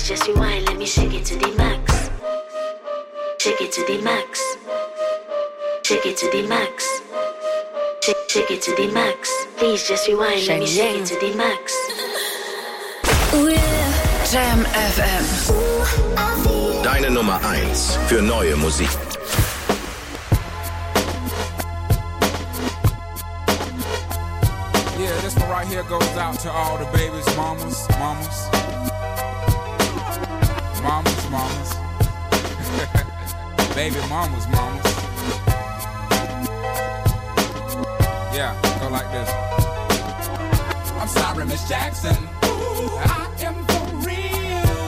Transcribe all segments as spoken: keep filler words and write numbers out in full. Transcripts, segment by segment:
just rewind, let me shake it to the max. Shake it to the max. Shake it to the max. Shake, shake it to the max. Please just rewind, let me shake it to the max. Ooh yeah. Jam F M. Deine Nummer eins für neue Musik. Yeah, this one right here goes out to all the babies, mamas, mamas. Mamas, mamas. Baby mamas, mamas. Yeah, go like this. I'm sorry, Miss Jackson. Ooh, I am for real.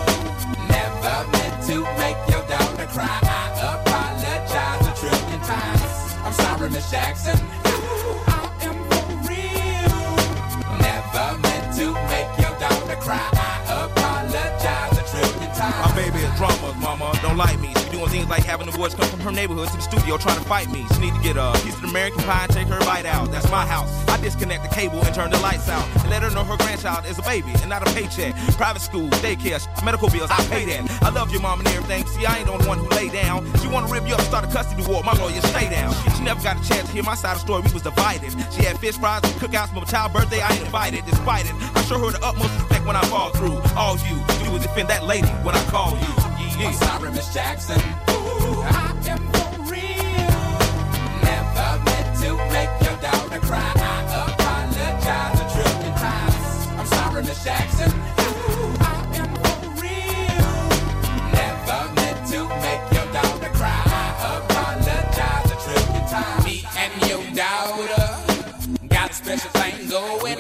Never meant to make your daughter cry. I apologize a trillion times. I'm sorry, Miss Jackson. Ooh, I am for real. Never meant to make your daughter cry. I apologize a trillion times. My baby is drama, mama. Don't like me. She doing things like having the boys come from her neighborhood to the studio trying to fight me. She need to get a piece of American pie and take her bite out. That's my house. I disconnect the cable and turn the lights out and let her know her grandchild is a baby and not a paycheck. Private school, daycare, medical bills, I pay that. I love your mom and everything. See, I ain't the only one who lay down. She wanna rip you up, start a custody war. My lawyer, stay down. She never got a chance to hear my side of the story. We was divided. She had fish fries and cookouts for my child's birthday. I ain't invited. Despite it, I show her the utmost respect when I fall through. All you, you would defend that lady when I call you. Yeah. I'm sorry, Miss Jackson. Ooh, I am for real. Never meant to make your daughter cry. I apologize a trillion times. I'm sorry, Miss Jackson. Ooh, I am for real. Never meant to make your daughter cry. I apologize a trillion times. Me and your daughter got a special thing going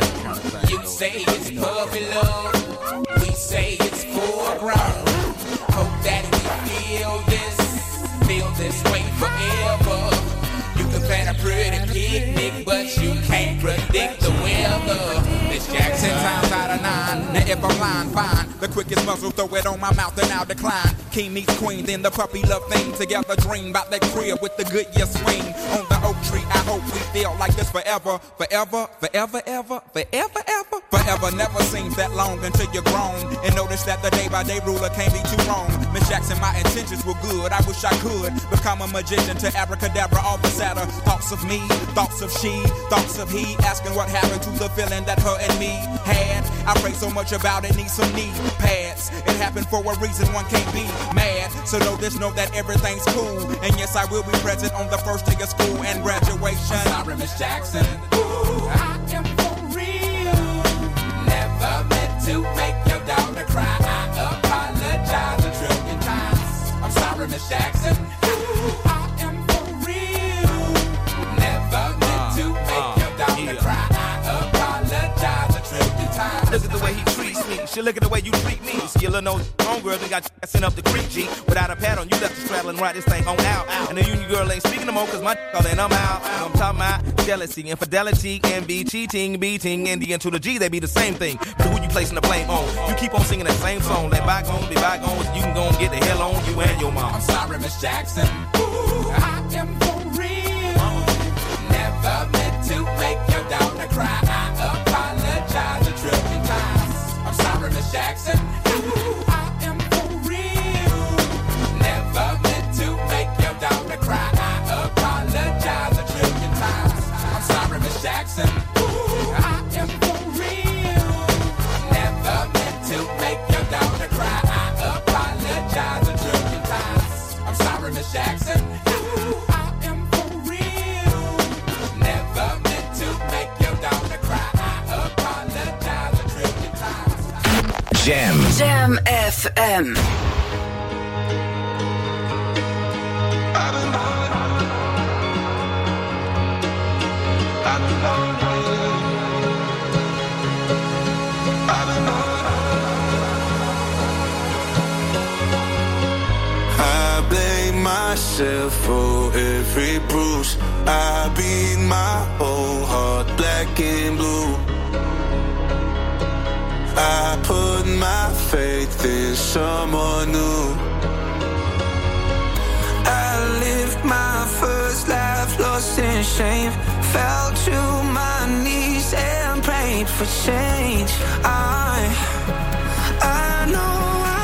on. You say it's puppy love. We say it's foreground. Hope that we feel this, feel this way forever. You can plan a pretty picnic, but you can't predict the weather. Miss Jackson, times out of nine. Now if I'm lying, fine. The quickest muzzle, throw it on my mouth and I'll decline. King meets queen, then the puppy love thing. Together dream about that crib with the good year swing. On the oak tree, I hope we feel like this forever. Forever, forever, ever, forever, ever. Forever never seems that long until you're grown. And notice that the day by day ruler can't be too wrong. Miss Jackson, my intentions were good. I wish I could become a magician to abracadabra all the sadder. Thoughts of me, thoughts of she, thoughts of he. Asking what happened to the feeling that her and me had. I pray so much about it, need some knee pads. It happened for a reason, one can't be mad. So know this, know that everything's cool. And yes, I will be present on the first day of school and graduation. I'm sorry, Miss Jackson. Ooh, I am for real. Never meant to make your daughter cry. I apologize a trillion times. I'm sorry, Miss Jackson. Ooh, I am for real. Never meant to make uh, your daughter yeah. cry. I apologize a trillion times. Look at the way he treats me. She look at the way you treat me. See, your little nose homegirl done got sent up the creek, G. Without a pad on, you left the straddle and ride this thing on out. And the union girl ain't speaking no more, cause my all in, I'm out. I'm talking about jealousy, infidelity, envy, cheating, beating, and the N to the G, they be the same thing. But who you placing the blame on? You keep on singing that same song. Let bygones be bygones, you can go and get the hell on you and your mom. I'm sorry, Miss Jackson. Ooh, I am for real. Never meant to make your daughter cry. I apologize a trillion times. I'm sorry, Miss Jackson. Ooh, I am for real. Never meant to make your daughter cry. I apologize a trillion times. I'm sorry, Miss Jackson. Ooh, I am for real. Never meant to make your daughter cry. I apologize a trillion times. I'm sorry, Miss Jackson. Ooh, I am for real. Never meant to make your daughter cry. I apologize a trillion times. Jam. Jam F M. I blame myself for every bruise. I beat my whole heart black and blue. I put my faith in someone new. I lived my first life lost in shame. Fell to my knees and prayed for change. I, I know I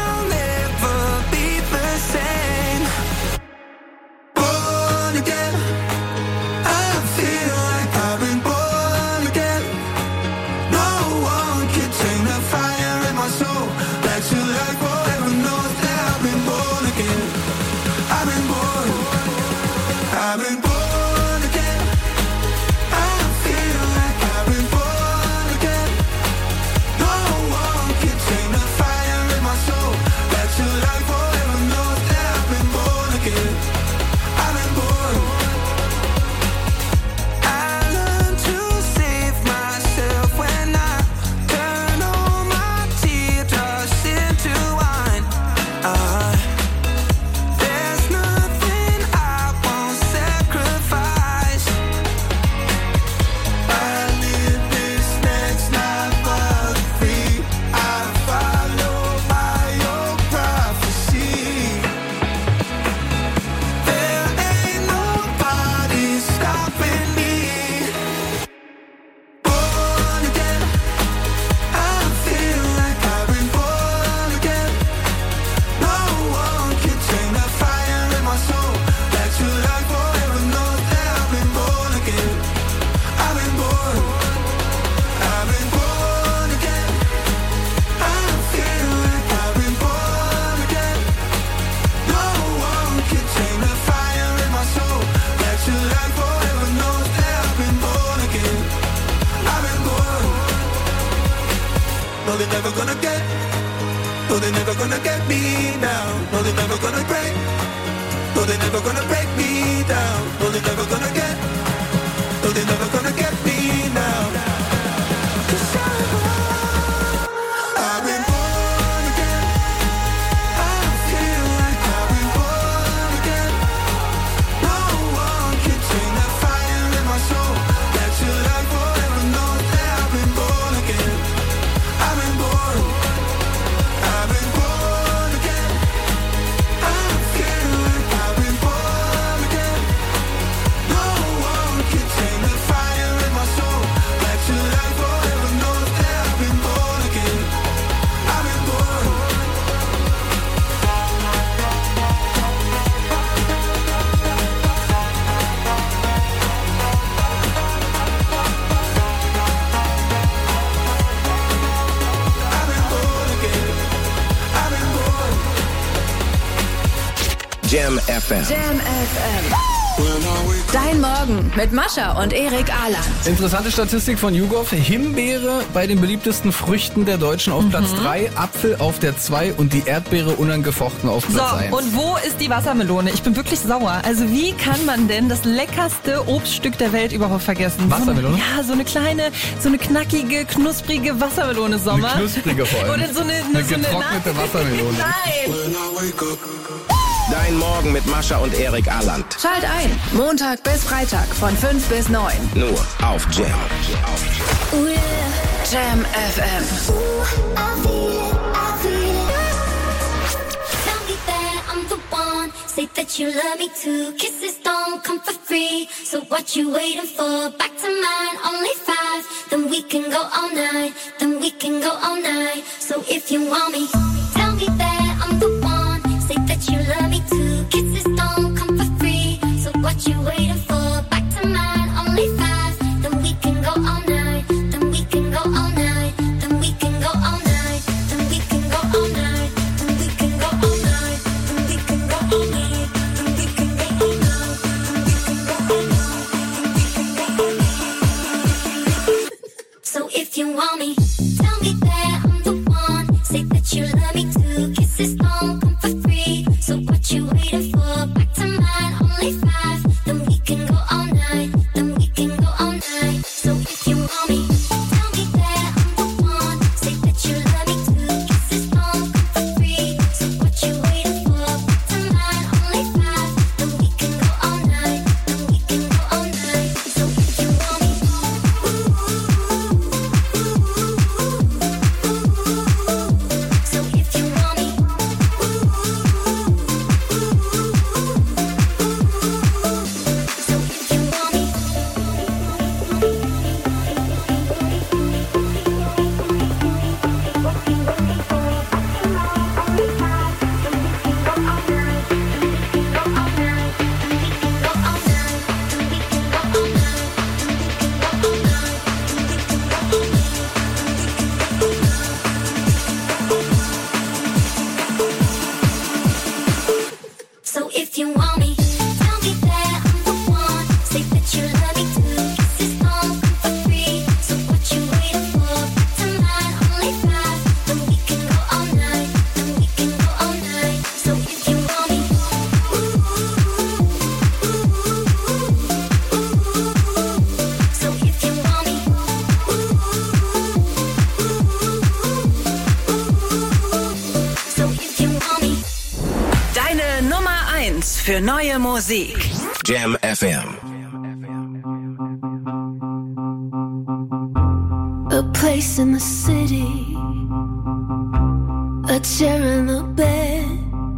No, they're never gonna get me down. No, they're never gonna break. No, they're never gonna break me down. No, they're never gonna get. No, they're never gonna get me now. 'Cause I've been born again. I feel like I've been born again. No one can tame that fire in my soul. That your life forever knows that I've been born again. I've been born. I've been born again. I feel like I've been born again. No one can tame the fire in my soul. That your life forever knows that I've been born again. I've been born. I've been born again. I've been born. Jam F M. Jam F M. When I wake Dein Morgen mit Mascha und Erik Ahland. Interessante Statistik von YouGov. Himbeere bei den beliebtesten Früchten der Deutschen auf Platz drei, Apfel auf der zwei und die Erdbeere unangefochten auf Platz So, eins. und wo ist die Wassermelone? Ich bin wirklich sauer. Also wie kann man denn das leckerste Obststück der Welt überhaupt vergessen? Wassermelone? So eine, ja, so eine kleine, so eine knackige, knusprige Wassermelone, Sommer. Eine knusprige vor allem. Oder so eine, Eine so getrocknete Wassermelone. Nein! when I wake up. Dein Morgen mit Mascha und Erik Ahland. Schalt ein. Montag bis Freitag von fünf bis neun. Nur auf Jam. Oh yeah. Jam F M. I feel it, I feel it. Tell me that I'm the one. Say that you love me too. Kisses don't come for free. So what you waiting for? Back to mine, only five. Then we can go all night. Then we can go all night. So if you want me, tell me that I'm the one. Say that you love me too. Kisses don't come for free. So what you waiting for? Back to mine, only five. Then we can go all night. Then we can go all night. Then we can go all night. Then we can go all night. Then we can go all night. Then we can go all night. Then we can go all night. Then we can go all night. Then we can go all night. So if you want me, tell me that I'm the one. Say that you love me too. Kisses don't come for free. So what you waiting for? Back to mine, only five. Then we can go all night. Then we can go all night. So if you want me, tell me that I'm the one. Say that you love me too. Kisses don't come for free. So what you waiting for? Back to mine, only five. Then we can go all night. Then we can go all night. So if you want me, so if you want me. So if you want me, so if you want me, tell me that I'm the one. Say that you love me too. Kisses don't come for free. So what you waiting for? Back to mine, only five. Then we can go all night. Then we can go all night. So if you want me, so if you want me, so if you want me. Deine Nummer eins für neue Musik. Jam F M. A place in the city, a chair and a bed.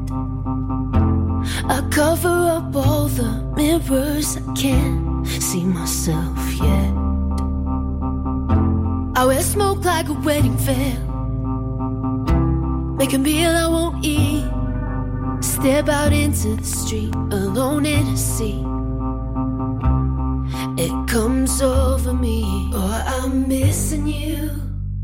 I cover up all the mirrors, I can't see myself yet. I wear smoke like a wedding veil, make a meal I won't eat. Step out into the street, alone in a sea. It comes over me, oh, I'm missing you.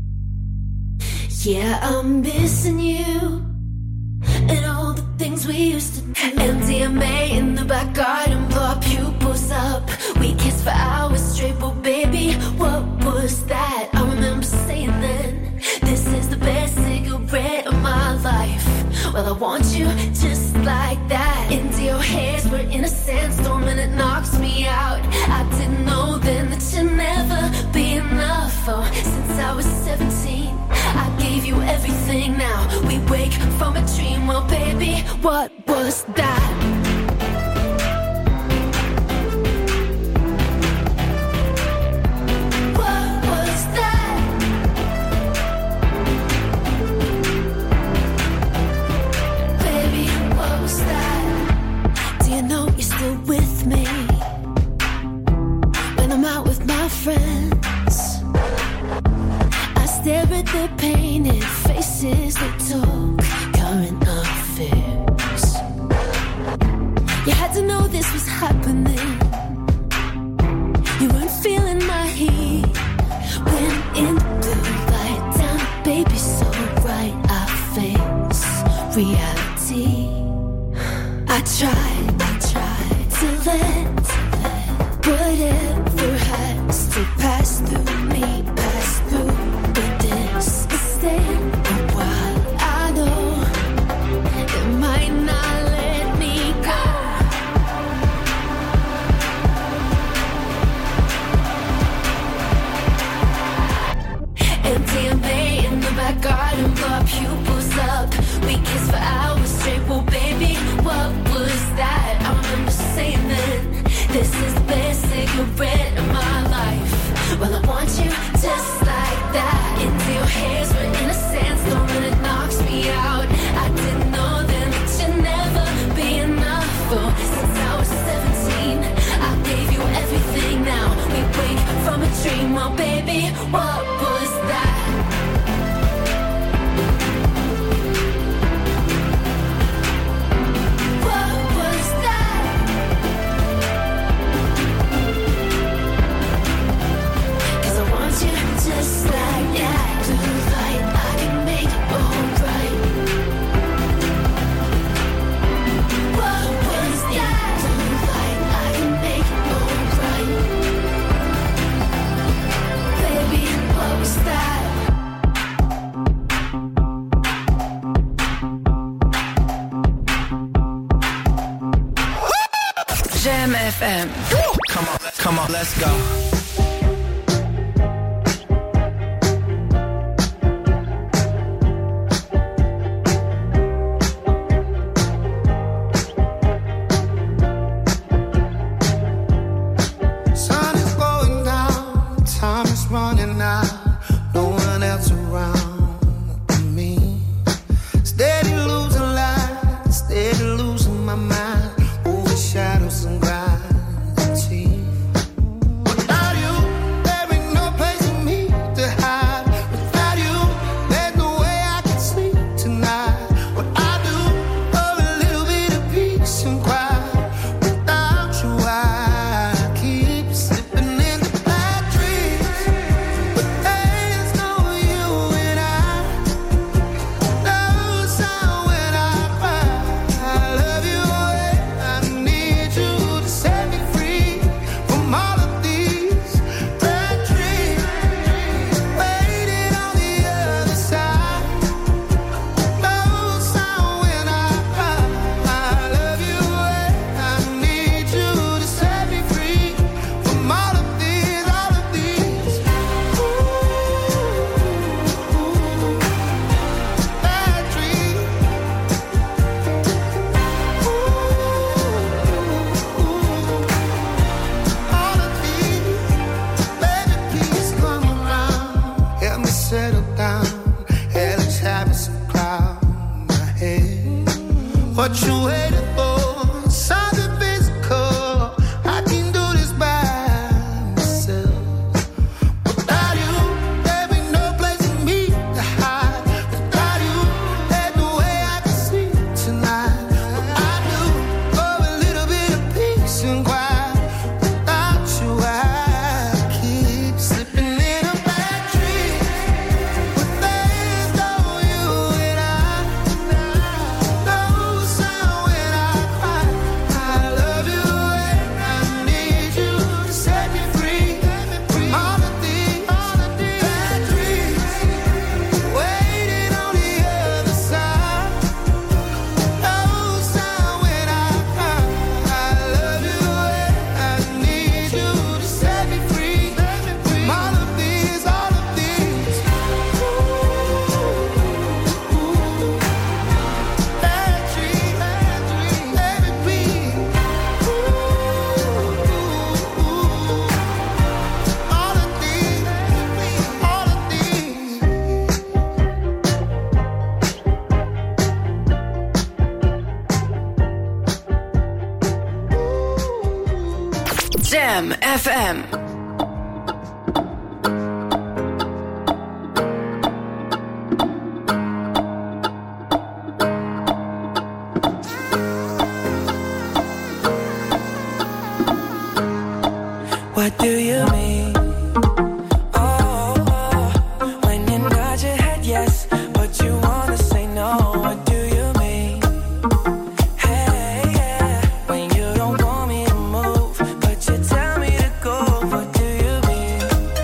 Yeah, I'm missing you. And all the things we used to do. M D M A in the back garden, blow our pupils up. We kissed for hours straight, but baby, what was that? I remember saying then, this is the best cigarette of my life. Well, I want you just like that. Into your hairs, we're in a sandstorm and it knocks me out. I didn't know then that you'd never be enough. Oh, since I was seventeen, I gave you everything. Now we wake from a dream. Well, baby, what was that? With me when I'm out with my friends, I stare at their painted faces. They talk current affairs. You had to know this was happening. You weren't feeling my heat when in blue light down, baby, so right I face reality. I tried, I tried to let whatever has to pass through me, pass through. But this is staying a while. I know it might not let me go. M D M A in the back garden, blow our pupils up. We kiss for hours straight. Well, baby, what was that? I remember saying then, this is the best cigarette of my life. Well, I want you just like that. Into your hairs, we're in a sandstorm and it knocks me out. I didn't know then that you'd never be enough. Oh, since I was seventeen, I gave you everything. Now we wake from a dream. Well, baby, what was that? Just like that, blue light, I can make it alright. What was that? Blue light, I can make it alright. Baby, what was that? Jam F M. Come on, come on, let's go. Shadows and gravity. Without you, What you waiting for? Something physical. I can do this by myself. Without you, there be no place for me to hide. Without you, there's no way I can sleep tonight. But I do for a little bit of peace and quiet. Without you, I keep slipping in a bad dream. But there's no you and I. No sound when I Jam F M. What do you mean? Oh, oh, when you nod your head yes, but you wanna say no. What do you mean? Hey, yeah, when you don't want me to move, but you tell me to go. What do you mean?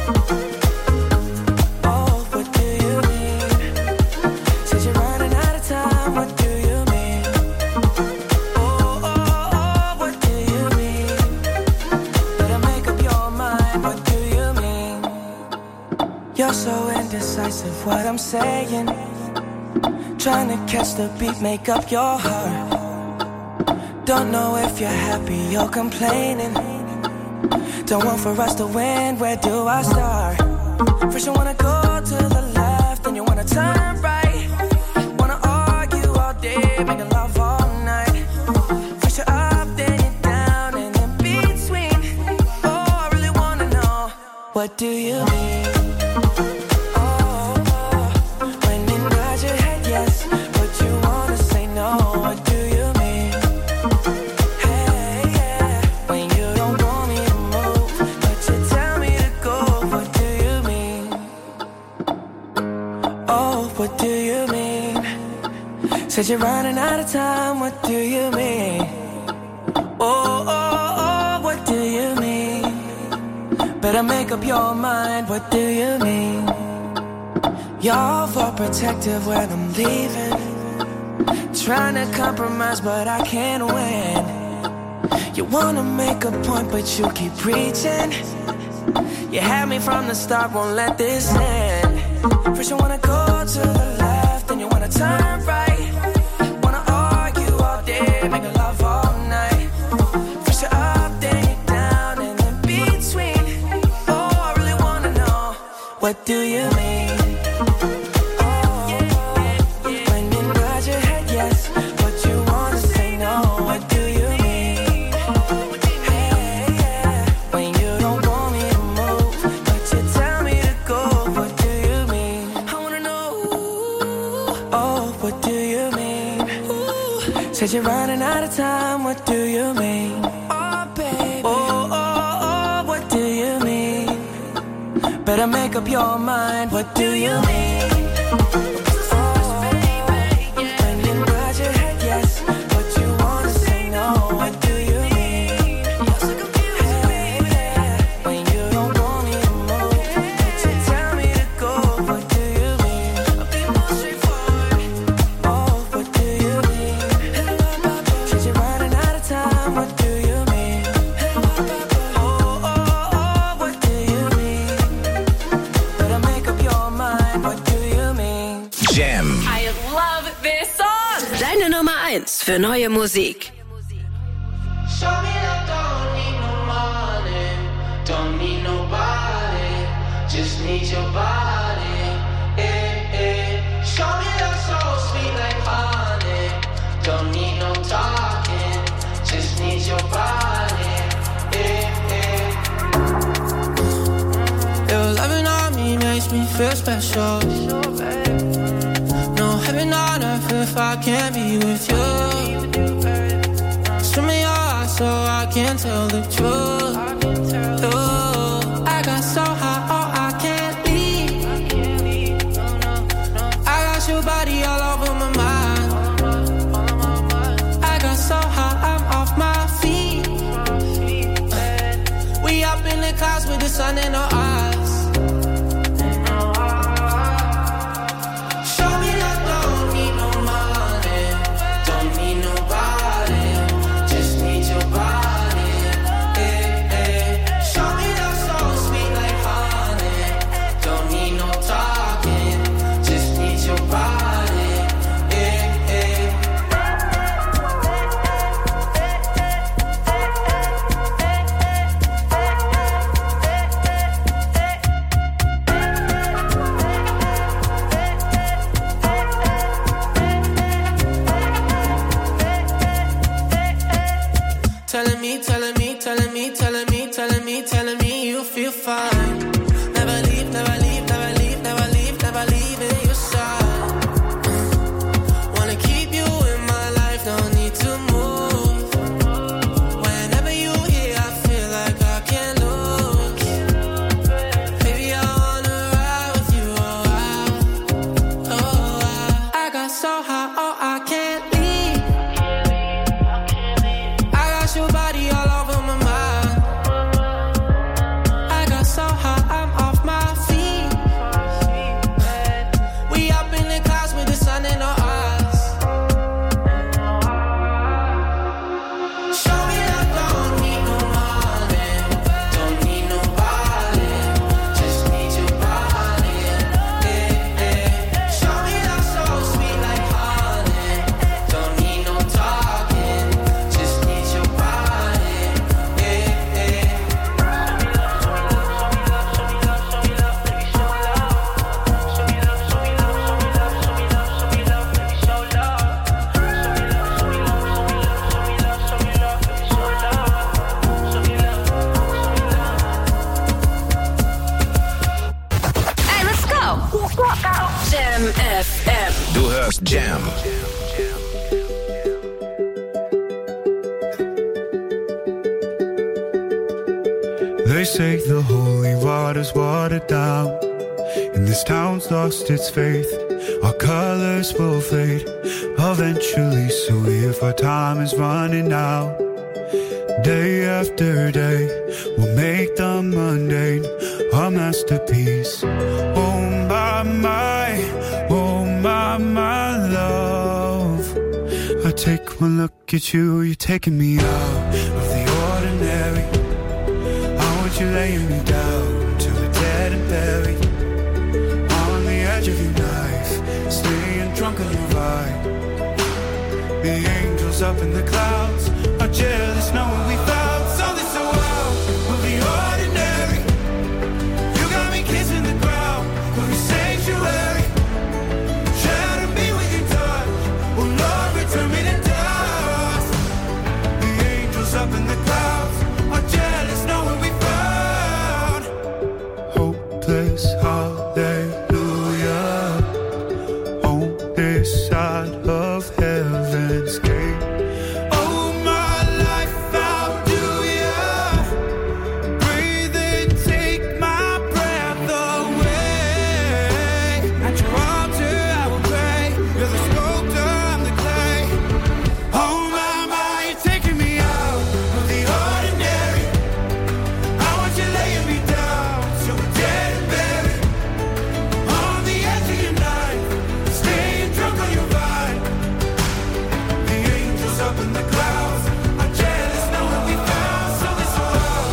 Oh, what do you mean? Since you're running out of time, what do you mean? Oh, oh, oh, what do you mean? Better make up your mind, what do you mean? You're so indecisive, what I'm saying. Trying to catch the beat, make up your heart. Don't know if you're happy or complaining. Don't want for us to win, where do I start? First you wanna go to the left, then you wanna turn right. Wanna argue all day, making love all night. First you're up, then you're down, and in between. Oh, I really wanna know, what do you mean? Oh, oh, when you nod your head yes, but you wanna say no. What do you mean? Hey, yeah, when you don't want me to move, but you tell me to go. What do you mean? Oh, what do you mean? Said you're running out of time. What do you mean? Oh, oh, oh, what do you mean? Better make up your mind. What do you mean? You're overprotective when I'm leaving. Trying to compromise, but I can't win. You wanna make a point, but you keep preaching. You had me from the start, won't let this end. First you wanna go to the left, then you wanna turn right. Wanna argue all day, make love all night. First you're up, then you're down, and in between. Oh, I really wanna know, what do you mean? Oh, when you nod your head yes, but you wanna say no. What do you mean? Hey, yeah, when you don't want me to move, but you tell me to go. What do you mean? I wanna know. Oh, what do you mean? Said you're running out of time. What do you mean? Oh, baby. Oh, oh, oh, what do you mean? Better make up your mind. What do you mean? Oh, when you nod your head yes, but you wanna say no. What do you mean? Hey, yeah, when you don't want me to move, but you tell me to go. What do you mean? I'll be more straightforward. Oh, what do you mean? Since you're running out of time. What do you mean? Oh, oh, oh, what do you mean? Better make up your mind. What do you mean? Jam. I love this song. Deine Nummer eins für neue Musik. Show me that don't need no money, don't need nobody, just need your body. Eh, eh. Show me that soul sweet like honey, don't need no talking, just need your body. Eh, eh. Your loving on me makes me feel special. No heaven on earth if I can't be with you. Swim in your eyes so I can tell the truth. Ooh, I got so high, oh I can't leave. I got your body all over my mind. I got so high, I'm off my feet. We up in the clouds with the sun in our eyes. Show me that don't need no money, don't need nobody, just need your body. Eh, eh. Show me that soul sweet like honey, don't need no talking, just need your body. Eh, eh. They say the holy water's watered down, and this town's lost its faith. Our colors will fade eventually, so if our time is running out, day after day, we'll make the mundane a masterpiece. Oh my, my, oh my, my love, I take one look at you, you're taking me out of the ordinary. You're laying me down till we're dead and buried on the edge of your knife, staying drunk on your vibe. The angels up in the clouds are jealous knowing we found something so wild of the ordinary. You got me kissing the ground of your sanctuary. Shadow me with your touch, oh Lord, return me to dust. The angels up in the clouds are jealous knowing we hallelujah on this side of heaven's gate. Oh, my life, I'll do ya. Breathe and take my breath away. At your altar, I will pray. You're the sculptor, I'm the clay. Oh, my, my, you're taking me out of the ordinary. I want you laying me down so we're dead and buried on the edge of your knife, staying drunk on your vine. The angels up in the clouds are jealous knowing we found something so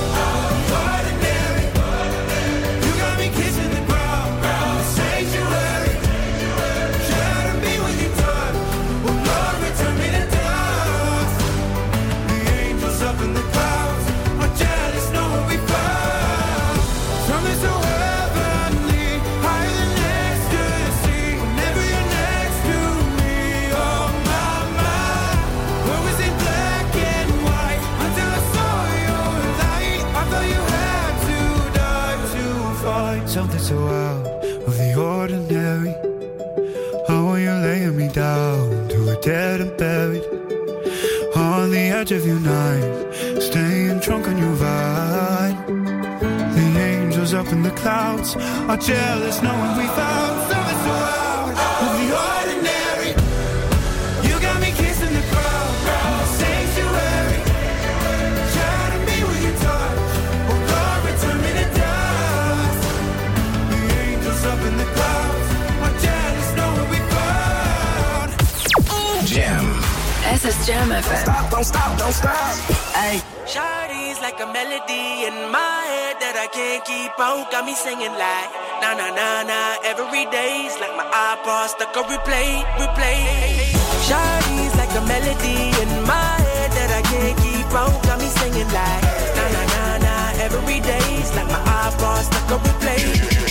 ordinary. You got me kissing the ground, the sanctuary. Shadow me with your touch, oh Lord, return me to dust. The angels up in the clouds are jealous knowing we found something so heavenly, higher than ecstasy. Whenever you're next to me, oh my, my. Where was it black and white until I saw your light? I thought you had to die to find something so out of the ordinary. Oh, you're laying me down to a dead and buried on the edge of your knife, staying drunk on your vine. The angels up in the clouds are jealous knowing we found something so out of the ordinary. You got me kissing the ground, the sanctuary. Shadow me with your touch, oh Lord, return me to dust. The angels up in the clouds are jealous knowing we found. Jam. Es ist Jam F M. Stop, don't stop, don't stop. Ay. Shawty's like a melody in my head that I can't keep out. Got me singing like na na na na. Every day's like my iPod stuck on replay, replay. Shawty's like a melody in my head that I can't keep out. Got me singing like na na na na. Every day's like my iPod stuck on replay,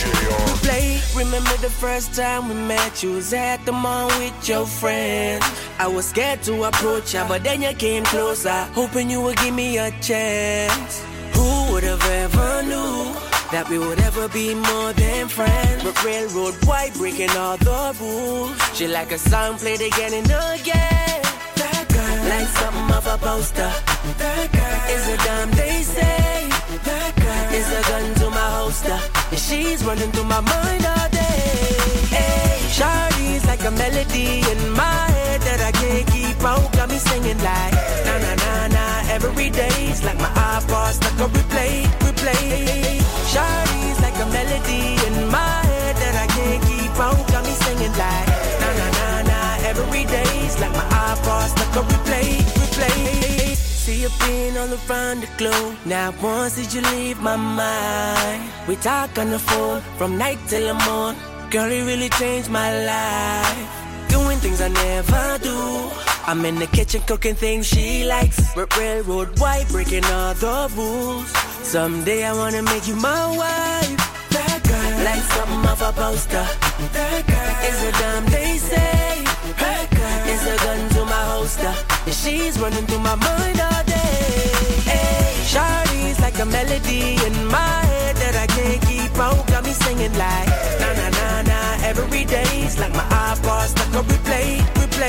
replay. Remember the first time we met? You was at the mall with your friends. I was scared to approach ya, but then you came closer, hoping you would give me a chance. Who would have ever knew that we would ever be more than friends? But railroad white breaking all the rules. She like a song played again and again. That girl, like something off a poster. That girl is a dime they say. That girl is a gun to my holster, and she's running through my mind all day. Hey, Shawty's like a melody in my head that I can't keep out. Got me singing like na na na na. Every day's like my iPod stuck on replay, replay. Shawty's like a melody in my head that I can't keep out. Got me singing like na na na na. Every day's like my iPod stuck on replay, replay. See you being all around the globe. Now once did you leave my mind? We talk on the phone from night till the morning. Girl, it really changed my life. Doing things I never do. I'm in the kitchen cooking things she likes. R- railroad white breaking all the rules. Someday I wanna make you my wife. That girl, like something off a poster. That girl is a dime they say. That girl is a gun to my holster, and she's running through my mind all day. Hey, Shawty's like a melody in my head that I can't keep out. Got me singing like na na na na. Every day's like my iPod stuck on replay, replay.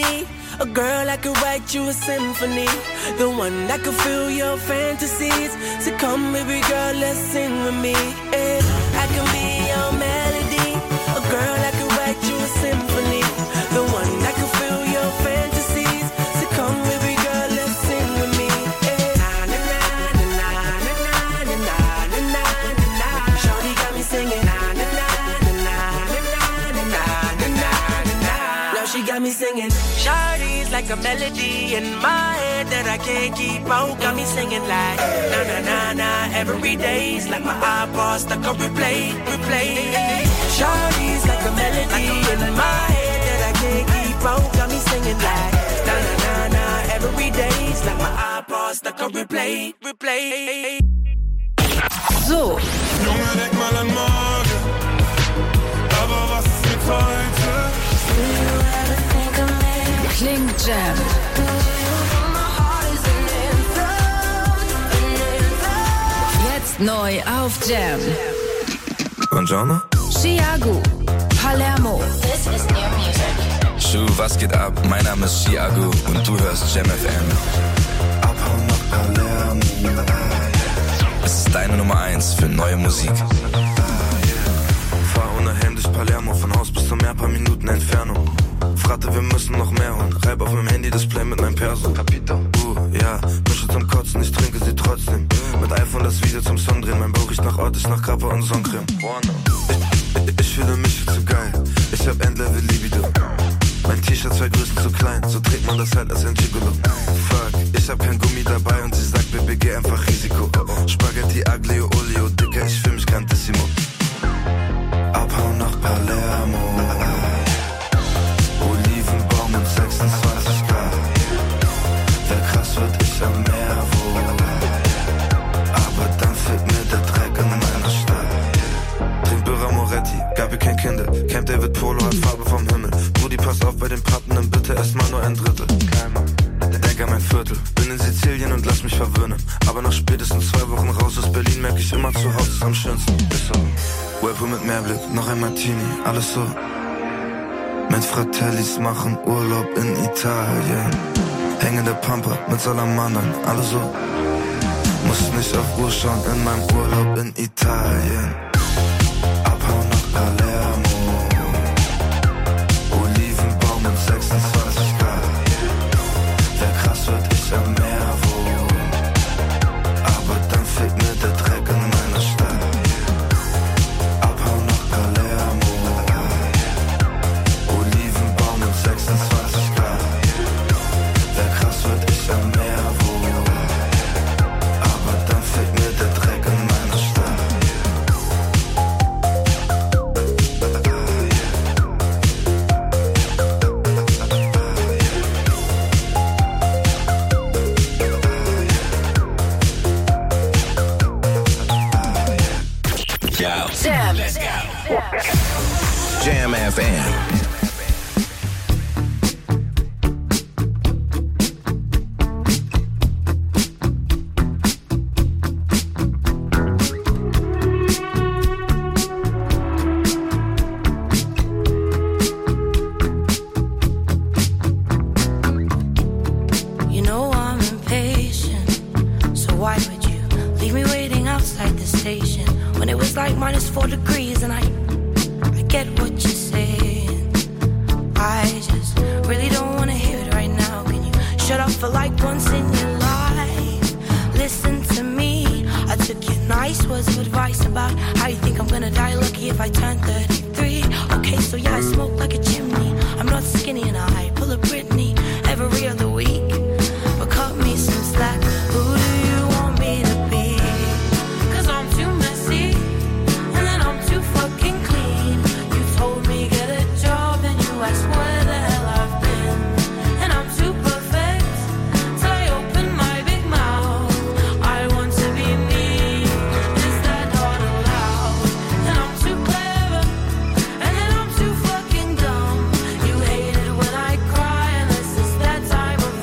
melody, a girl that could write you a symphony, the one that could fill your fantasies. So come, baby girl, let's sing with me. Yeah. I can be your melody, a girl that could write you a symphony, the one that could fill your fantasies. So come, baby girl, let's sing with me. Yeah. Na na na na na na na na na na. Shawty got me singing. Na na na na na na na na na. Now she got me singing. Shawty's like a melody in my head that I can't keep out. Got me singing like na na na na. Every day's like my iPod stuck on replay, replay. Shawty's like a melody in my head that I can't keep out. Got me singing like na na na na. Every day's like my iPod stuck on replay, replay. So. Junge, denk mal an morgen, aber was ist mit heute? Klingt Jam. Jetzt neu auf Jam. Buongiorno. Chiago, Palermo. This is new music. Schuh, was geht ab? Mein Name ist Chiago und du hörst Jam F M. Abhauen nach Palermo. Es ist deine Nummer eins für neue Musik. Fahr ohne Hemd durch Palermo, von Haus bis zum Meer, paar Minuten Entfernung. Frate, wir müssen noch mehr holen. Reib auf meinem Handy-Display mit meinem Perso. Capito. Uh, ja, Mische zum Kotzen, ich trinke sie trotzdem. Mit iPhone das Video zum Song drehen. Mein Bauch riecht nach Ort, ich nach Kappa und Sonnencreme. Ich, ich, ich fühle mich zu geil. Ich hab Endlevel Libido. Mein T-Shirt zwei Größen zu klein. So trägt man das halt als ein Gigolo. Fuck, ich hab kein Gummi dabei und sie sagt, Baby, geh einfach Risiko. Spaghetti, Aglio, Olio, Dicker, ich fühl mich grandissimo. Abhauen nach Palermo. Olivenbaum und sechsundzwanzig Grad. Wär krass, würd ich am Meer wohnen. Aber dann fehlt mir der Dreck in meiner Stadt. Trink Birra Moretti, gab ihr kein Kinder. Camp David Polo hat Farbe vom Himmel. Brudi, pass auf bei den Pappen, bitte erstmal nur ein Drittel. Denk an mein Viertel, bin in Sizilien und lass mich verwöhnen. Aber nach spätestens zwei Wochen raus aus Berlin merk ich immer, zu Hause ist am schönsten. Ist so. Whirlpool mit Meerblick, noch ein Martini, alles so. Mit Fratellis machen Urlaub in Italien. Hängende Pampa mit Salamandern, alles so. Muss nicht auf Uhr schauen in meinem Urlaub in Italien. Abhauen nach Palermo. Olivenbaum und sechsundzwanzig Grad. Wär krass, würd ich am Meer wohnen. Aber dann fehlt mir der Dreck in meiner Stadt. Abhauen nach Palermo. Olivenbaum und sechsundzwanzig Grad. Wär krass, würd ich am Meer wohnen. Aber dann fehlt mir der Dreck in meiner Stadt. Jam. Jam F M. You know I'm impatient, so why would you leave me waiting outside the station when it was like minus four degrees and I, I get what you're saying. I just really don't wanna hear it right now. Can you shut up for like once in your life? Listen to me. I took your nice words of advice about how you think I'm gonna die lucky if I turn thirty-three. Okay, so yeah, I smoke like a chimney. I'm not skinny and I pull a Britney every other week. But cut me some slack. Who do you want me to be? 'Cause I'm too messy and then I'm too fucking clean. You told me get a job and you asked where the hell I've been. And I'm too perfect till I open my big mouth. I want to be me. Is that not allowed? And I'm too clever and then I'm too fucking dumb. You hate it when I cry unless it's that time of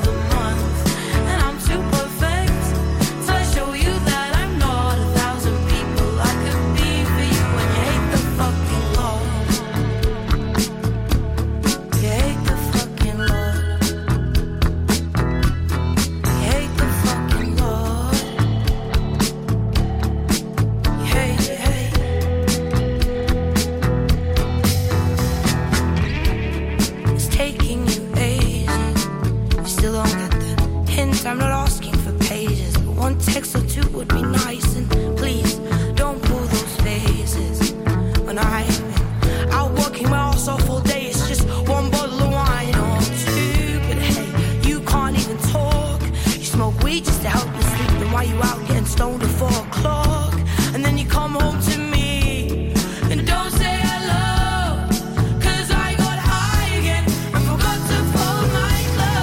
moment, I'm not asking for pages, but one text or two would be nice. And please, don't pull those faces. When I've been out working my ass off all day, it's just one bottle of wine or two. But hey, you can't even talk. You smoke weed just to help you sleep. Then why you out getting stoned at four o'clock? And then you come home to me and don't say hello, 'cause I got high again and forgot to fold my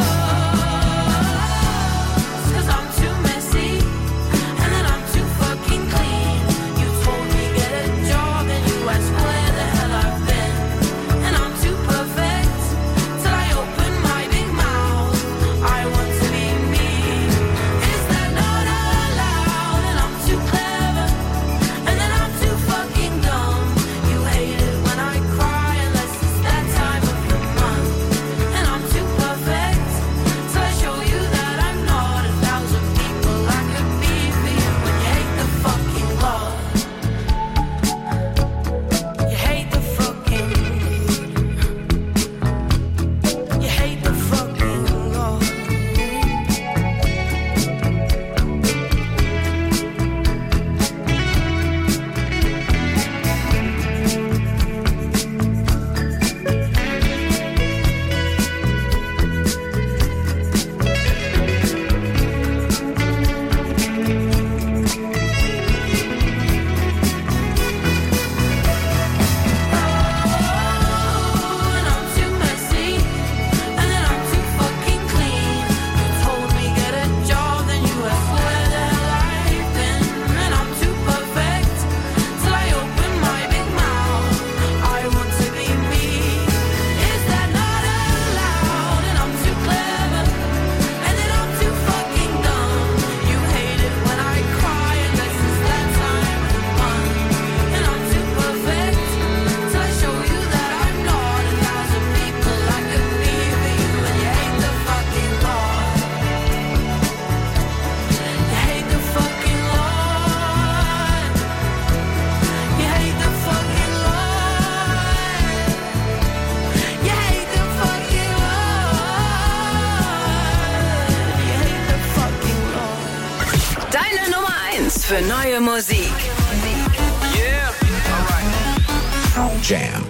clothes. 'Cause I'm too messy and then I'm too fucking clean. You told me get a job and you asked where the hell I've been. And I'm too perfect till I open my big mouth. I want to be me. Is that not allowed? And I'm too clever and then I'm too fucking dumb. You hate it when I cry unless it's that time of the month. And I'm too perfect till I show you that I'm not a thousand people I could be for you. When you hate the fucking law, you hate the fucking, you hate the fucking law. And I'm too messy and then I'm too fucking clean. You told me get a job, then you asked where the hell I've been. And I'm too perfect till I open my big mouth. I want to be me. Is that not allowed? And I'm too clever and then I'm too fucking dumb. You hate it when I cry unless it's that time of the month. And I'm too perfect till I show you that I'm not a thousand people I could be for you. And you hate the fucking law. You hate the fucking law. You hate the fucking law. You hate the fucking law. You hate the fucking law. Deine Nummer eins für neue Musik. Jam.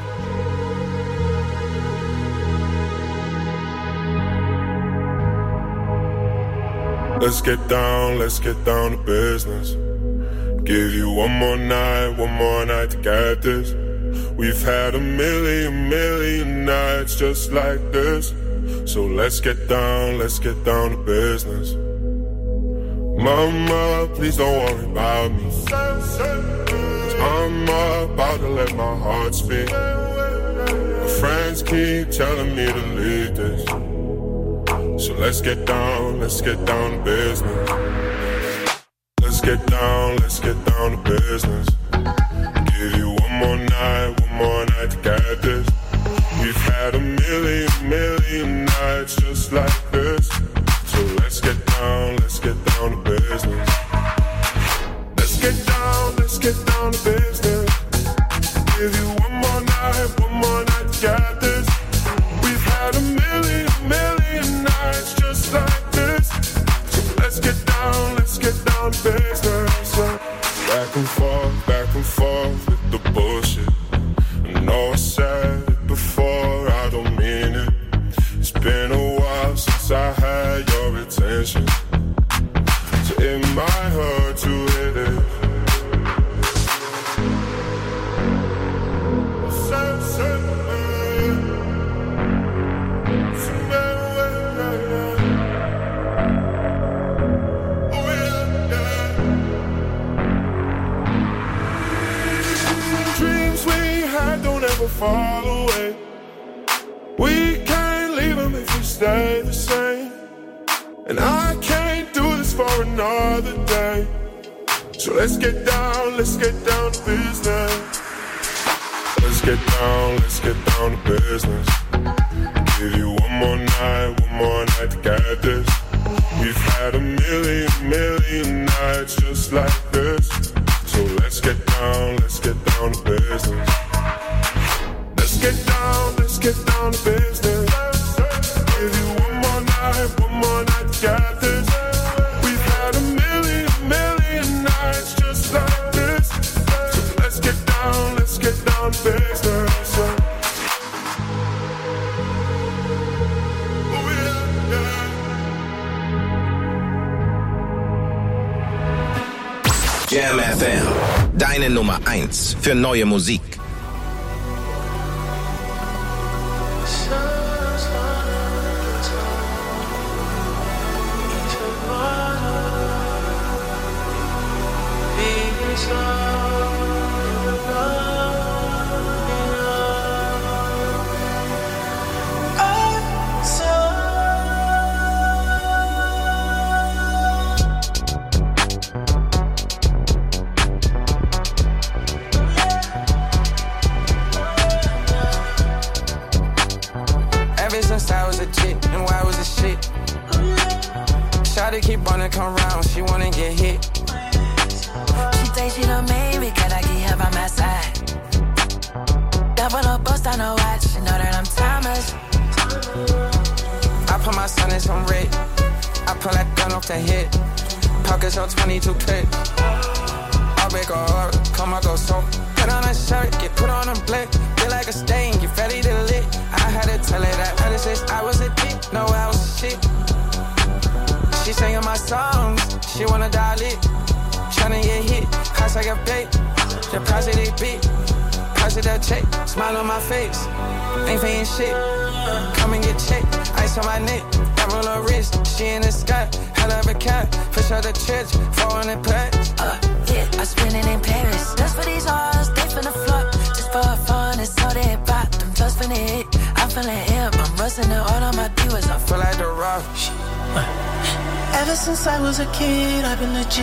Let's get down, let's get down to business. Give you one more night, one more night to get this. We've had a million, million nights just like this. So let's get down, let's get down to business. Mama, please don't worry about me, 'cause I'm about to let my heart speak. My friends keep telling me to leave this. So let's get down, let's get down to business. Let's get down, let's get down to business. Give you one more night, one more night to get this. We've had a million, million nights just like this. So let's get down, let's get down to business. Let's get down, let's get down to business. Give you one more night, one more night to get this. We've had a million, million nights just like this. So let's get down, let's get down to business. Back and forth, back and forth with the bullshit. I know I said it before, I don't mean it. It's been a while since I had your attention, so it might hurt to hit it. Dreams we had don't ever fall away. We can't leave them if we stay the same. And I can't do this for another day. So let's get down, let's get down to business. Let's get down, let's get down to business. Give you one more night, one more night to get this. We've had a million, million nights just like this. So let's get down, let's get down to business. Let's get down, let's get down to business. Give you one more night, one more night to get this. Jam F M. Deine Nummer eins für neue Musik. Shawty keep wanna come round, she wanna get hit. She thinks she done made me, can I get her by my side? Double up, bust on her watch, she know that I'm timeless. I put my son in some red, I pull that gun off the head. Pockets on twenty-two clip. I'll break her heart, come I go so. Put on a shirt, get put on a blick. Feel like a stain, get ready to lit. I had to tell her that ever since I was a kid, no I was shit. She singing my songs, she wanna dial it. Tryna get hit, house I got paid. The price of they beat, price of that check. Smile on my face, ain't paying shit. Come and get checked, ice on my neck. Double her wrist, she in the sky. Hell of a cat, push out the church, four hundred packs. Uh, yeah, I spin it in Paris. Just for these hoes, they finna flood. Just for fun, it's all they bought. Them just finna hit, I'm feeling hip. I'm rusting it all on my divas. I feel like the rock. Ever since I was a kid, I've been legit.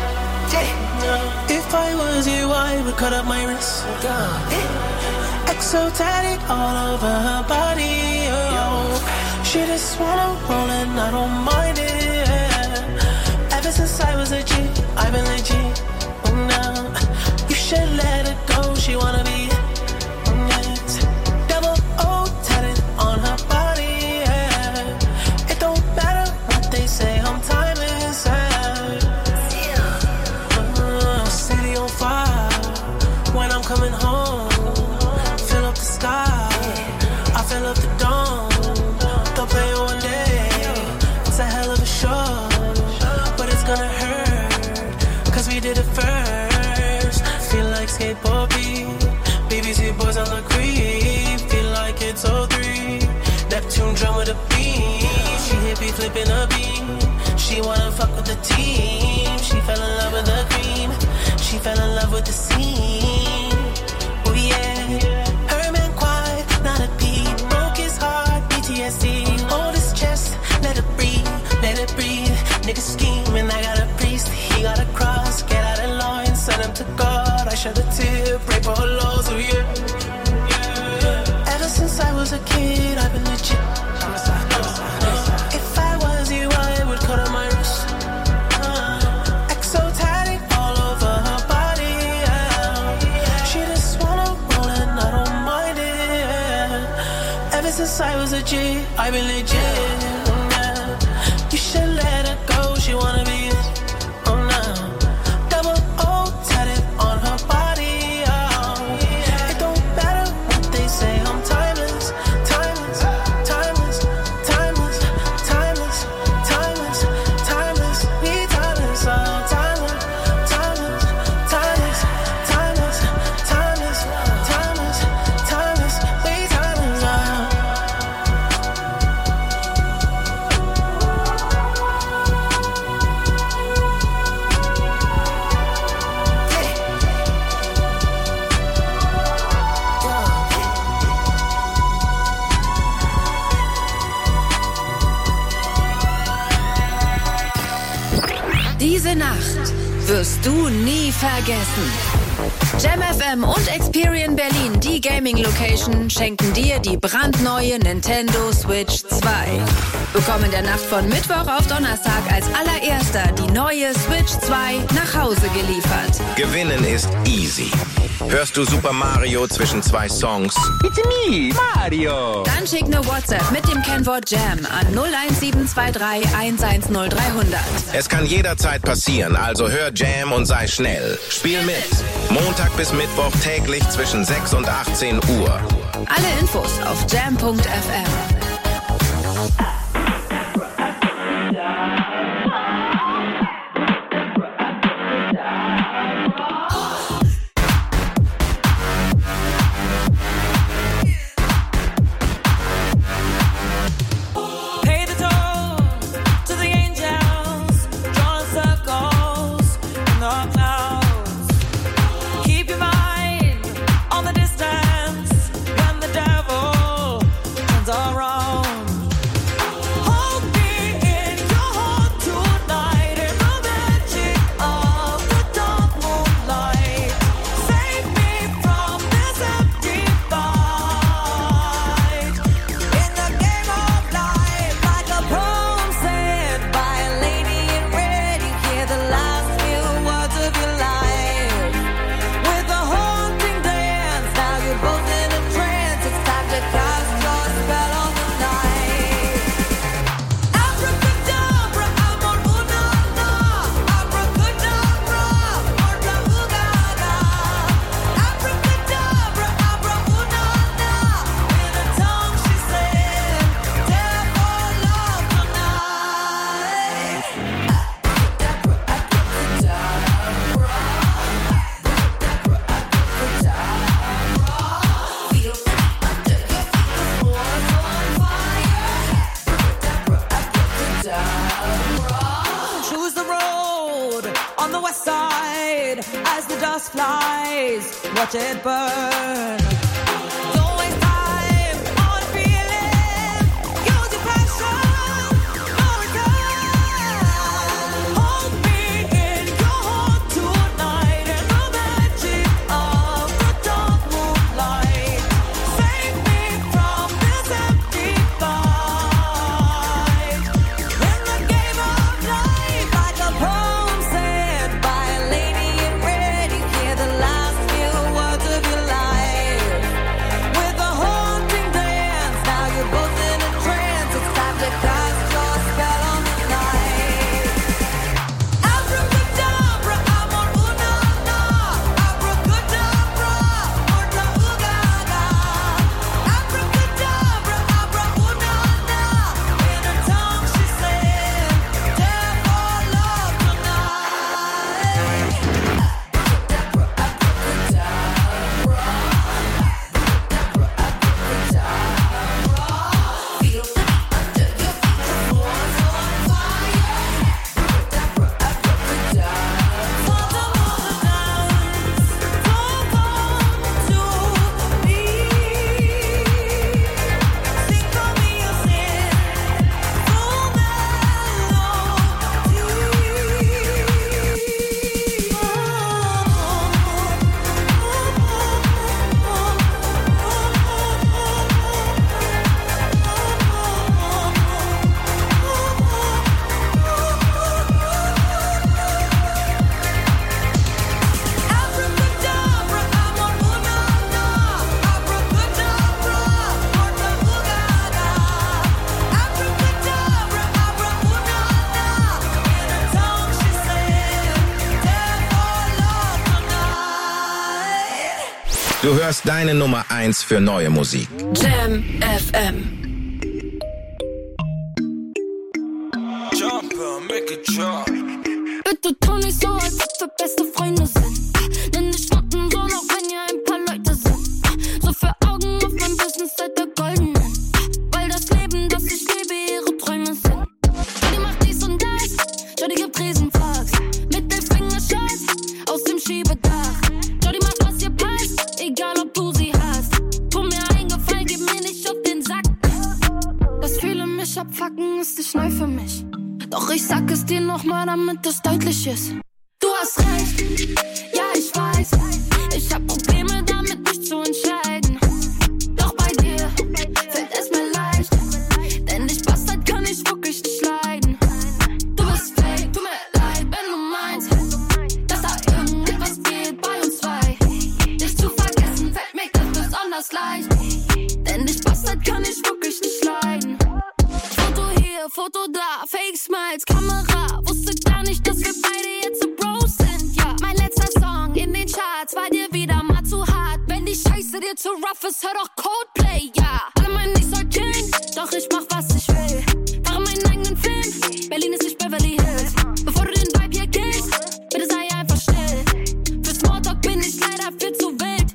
Yeah. If I was you, I would cut up my wrist. Yeah. Exo tatted all over her body. Oh. She just wanna roll and I don't mind it. Yeah. Ever since I was a G, I've been legit. Oh, now you should let it go. She wanna be. Yes. Double O tatted on her body. Yeah. It don't matter what they say. I'm timeless. Uh, city on fire. When I'm coming home, fill up the sky. I fill up the dome. Don't play it one day. It's a hell of a show, but it's gonna hurt. Cause we did it first. Feel like skateboard beat. B B C boys on the creep. Feel like it's oh three. Neptune drum with a beam. She hit me flipping a beam. She wanna fuck with the team. She fell in love with the cream. She fell in love with the scene. Oh yeah. Her man quiet, not a peep. Broke his heart, P T S D. Hold his chest, let it breathe, let it breathe. Nigga scheming, I got a priest. He got a cross, get out of line, send him to God. I shed a tear, pray for her loss, oh yeah. Ever since I was a kid, I've been legit. If I was you, I would cut on my wrist. Exo tatted all over her body. Yeah. She just wanna roll and I don't mind it. Ever since I was a G, I've been legit. Yeah. You should let her go. She wanna be it. Oh no. Double O tatted on her body. Oh. It don't matter what they say. I'm timeless, timeless, timeless, timeless, timeless, timeless, timeless. We timeless, oh timeless, timeless, timeless, timeless, timeless, timeless, timeless. We timeless, oh. Diese Nacht wirst du nie vergessen. Jam F M und Experian Berlin, die Gaming-Location, schenken dir die brandneue Nintendo Switch zwei. Bekomm in der Nacht von Mittwoch auf Donnerstag als allererster die neue Switch zwei nach Hause geliefert. Gewinnen ist easy. Hörst du Super Mario zwischen zwei Songs? It's me, Mario. Dann schick ne WhatsApp mit dem Kennwort Jam an null eins sieben zwei drei eins eins null drei null null null. Es kann jederzeit passieren, also hör Jam und sei schnell. Spiel mit. Montag bis Mittwoch täglich zwischen sechs und achtzehn Uhr. Alle Infos auf jam punkt f m. the west side as the dust flies. Watch it burn. Don't waste time on feeling. Use your passion for return. Hold me in your heart tonight in the magic of the dark moonlight. Save me from this empty fight. In the game of life, like a poem said by a lady in red, you hear the last few words of your life. With a haunting dance, now you're both in a trance. It's time to cast your spell on the night. Abracadabra, amor una na. Abracadabra, orta ugaga. Abracadabra, abra una na. In her tongue she said, "Dare for love tonight." Du hörst deine Nummer eins für neue Musik. Jam F M. Jumper, make it jump. Bitte tu nicht so, als ob wir beste Freunde sind. Nenn dich Schnappen so, auch wenn ihr ein paar Leute sind. So für Augen auf mein Business seid ihr goldenen. Weil das Leben, das ich lebe, ihre Träume sind. Jody macht dies und das, Jody gibt Riesenfax. Mittelfinger-Shots aus dem Schiebedach. Jody macht, was ihr passt, egal ob du sie hast. Tu mir einen Gefallen, gib mir nicht auf den Sack. Das viele mich abfucken, ist nicht neu für mich. Doch ich sag es dir nochmal, damit es deutlich ist. Du hast recht, ja ich weiß. Ich hab Probleme damit, mich zu entscheiden. Doch bei dir fällt es mir leicht. Denn dich Bastard kann ich wirklich nicht leiden. Du bist fake, tut mir leid, wenn du meinst, dass da irgendetwas geht bei uns zwei. Dich zu vergessen fällt mir ganz besonders leicht. Denn dich Bastard kann ich wirklich nicht leiden. Foto hier, Foto da, Fake Smiles, Kamera. Wusste gar nicht, dass wir beide jetzt so Bros sind, ja. Mein letzter Song in den Charts war dir wieder mal zu hart. Wenn die Scheiße dir zu rough ist, hör doch Coldplay, ja. Alle meinen, ich soll killen, doch ich mach, was ich will. Fahre meinen eigenen Film, Berlin ist nicht Beverly Hills. Bevor du den Vibe hier killst, bitte sei einfach still. Für Smalltalk bin ich leider viel zu wild.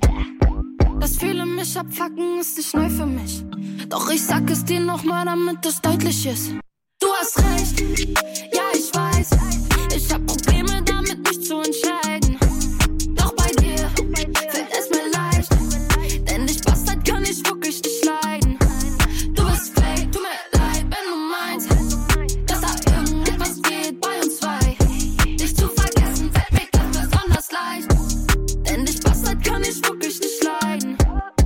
Das viele mich abfucken, ist nicht neu für mich. Doch ich sag es dir nochmal, damit es deutlich ist. Du hast recht, ja ich weiß. Ich hab Probleme damit, mich zu entscheiden. Doch bei dir fällt es mir leicht. Denn dich Bastard kann ich wirklich nicht leiden. Du bist fake, tut mir leid, wenn du meinst, dass da irgendetwas geht bei uns zwei. Dich zu vergessen fällt mir ganz besonders leicht. Denn dich Bastard kann ich wirklich nicht leiden.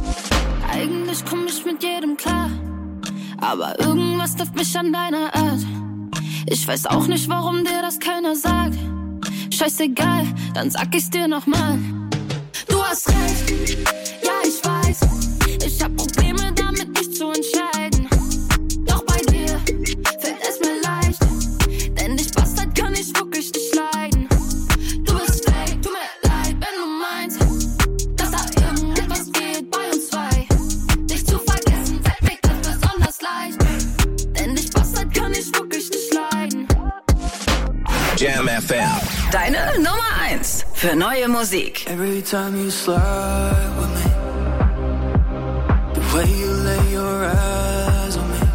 Eigentlich komm ich mit jedem klar, aber irgendwas trifft mich an deiner Art. Ich weiß auch nicht, warum dir das keiner sagt. Scheißegal, dann sag ich's dir nochmal. Du hast recht, ja ich weiß. Ich hab Probleme damit, mich zu entscheiden. Doch bei dir fällt es mir leicht. Denn dich Bastard kann ich wirklich nicht leiden. Du bist fake, tut mir leid, wenn du meinst, dass da irgendetwas geht bei uns zwei. Dich zu vergessen fällt mir ganz besonders leicht. Denn dich Bastard kann ich wirklich nicht leiden. Jam F M. Deine Nummer eins für neue Musik. Every time you slide with me, the way you lay your eyes on me,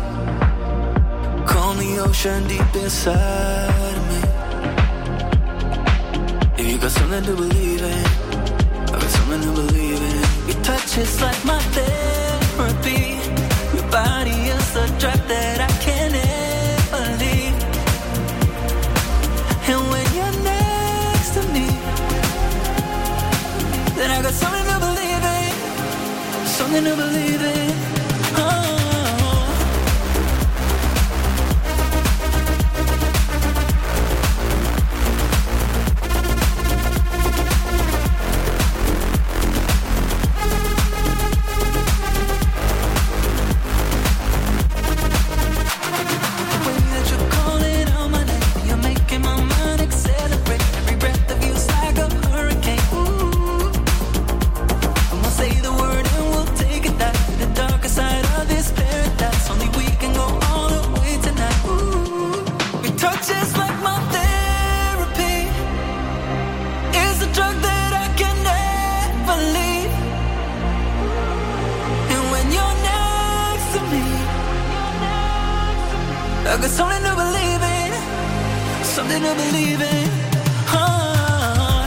calm the ocean deep inside of me. And you got something to believe in. I got something to believe in. Your touch is like my therapy. Your body is the drug that I can't ever leave. And when you're next to me, then I got something to believe in. Something to believe in. Oh. I got something to believe in, something to believe in. Oh.